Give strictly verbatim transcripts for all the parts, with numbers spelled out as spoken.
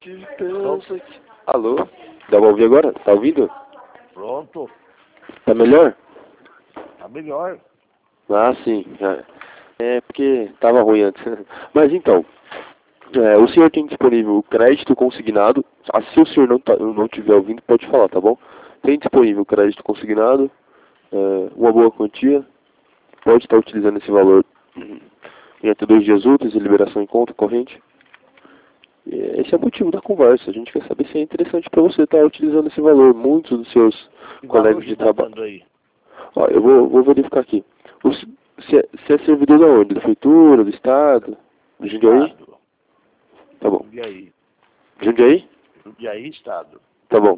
Pronto. Alô? Dá pra ouvir agora? Tá ouvindo? Pronto. Tá melhor? Tá melhor. Ah, sim. É porque tava ruim antes. Mas então, é, o senhor tem disponível o crédito consignado. Ah, se o senhor não, tá, não estiver ouvindo, pode falar, tá bom? Tem disponível o crédito consignado, é, uma boa quantia. Pode estar utilizando esse valor em até dois dias úteis de liberação em conta corrente. E esse é o motivo da conversa. A gente quer saber se é interessante para você estar utilizando esse valor. Muitos dos seus Que colegas valor de você tá trabalho. dando aí? Ó, eu vou, vou verificar aqui. O, se, se é, se é servidor da onde? Da prefeitura, do estado? Do Jundiaí? Estado. Tá bom. Jundiaí. Jundiaí? Jundiaí, Estado. Tá bom.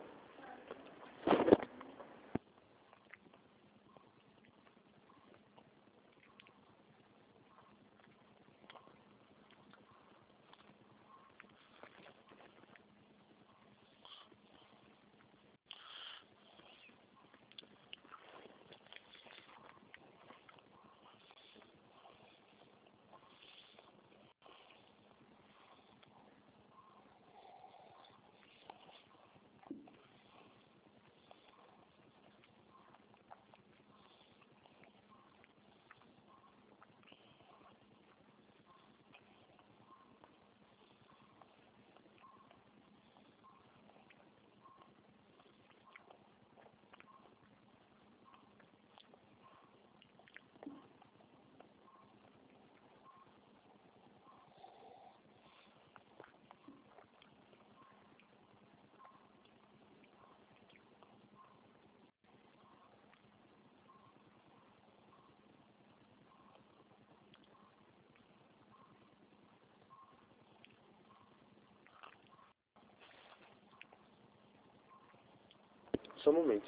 Só um momento.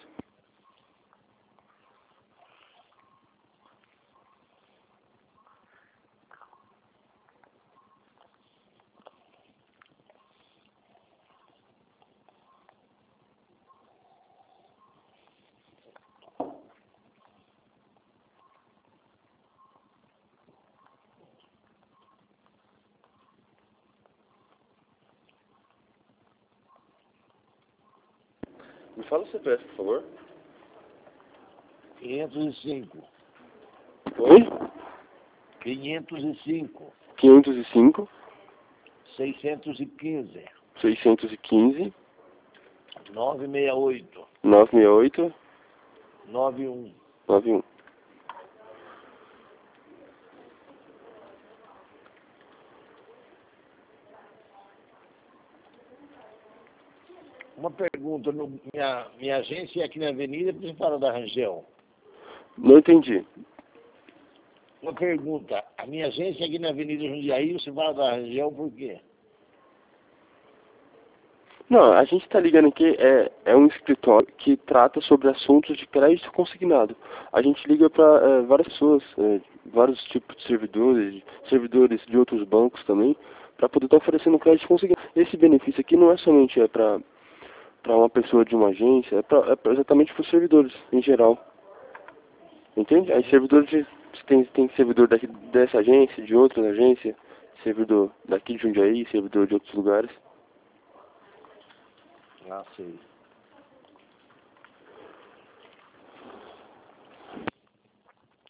Me fala o C P F, por favor. quinhentos e cinco. Oi? quinhentos e cinco. quinhentos e cinco, seiscentos e quinze. seiscentos e quinze, novecentos e sessenta e oito. novecentos e sessenta e oito, noventa e um. noventa e um. Uma pergunta. No, minha, minha agência é aqui na Avenida Principal da Rangel. Não entendi. Uma pergunta. A minha agência é aqui na Avenida Jundiaí, você fala da Rangel por quê? Não, a gente está ligando aqui, é, é um escritório que trata sobre assuntos de crédito consignado. A gente liga para é, várias pessoas, é, vários tipos de servidores, servidores de outros bancos também, para poder estar oferecendo crédito consignado. Esse benefício aqui não é somente é para para uma pessoa de uma agência, é, pra, é pra exatamente para os servidores em geral. Entende? Aí servidores de, tem, tem servidor daqui, dessa agência, de outra agência, servidor daqui de Jundiaí, servidor de outros lugares. Ah, sei.